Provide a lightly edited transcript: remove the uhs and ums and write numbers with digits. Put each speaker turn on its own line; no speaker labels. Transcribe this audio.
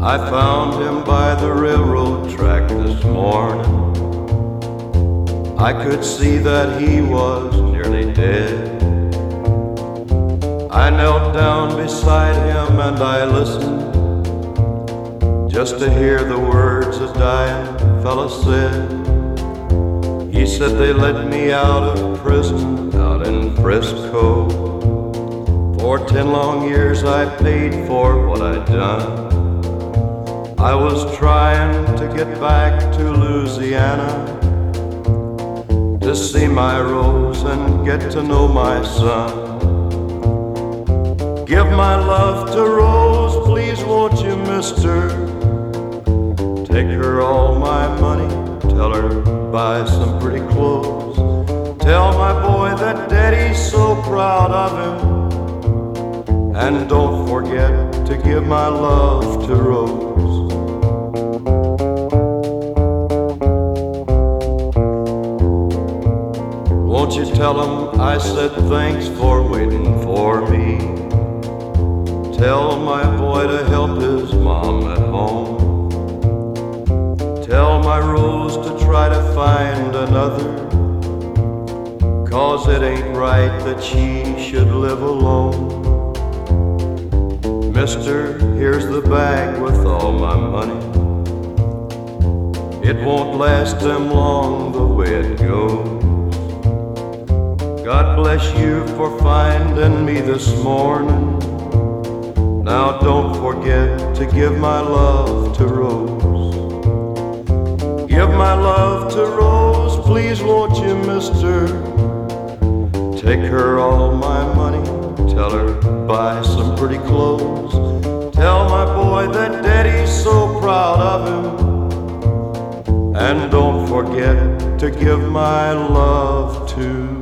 I found him by the railroad track this morning. I could see that he was nearly dead. I knelt down beside him and I listened just to hear the words a dying fella said. He said they let me out of prison out in Frisco. For 10 long years I paid for what I'd done. I was trying to get back to Louisiana to see my Rose and get to know my son. Give my love to Rose, please won't you, mister? Take her all my money, tell her buy some pretty clothes. Tell my boy that daddy's so proud of him. And don't forget to give my love to Rose. Won't you tell him I said thanks for waiting for me? Tell my boy to help his mom at home. Tell my Rose to try to find another, 'cause it ain't right that she should live alone. Mister, here's the bag with all my money. It won't last them long the way it goes. God bless you for finding me this morning. Now don't forget to give my love to Rose. Give my love to Rose, please won't you, mister? Take her all my money, tell her buy some pretty clothes. Tell my boy that daddy's so proud of him. And don't forget to give my love to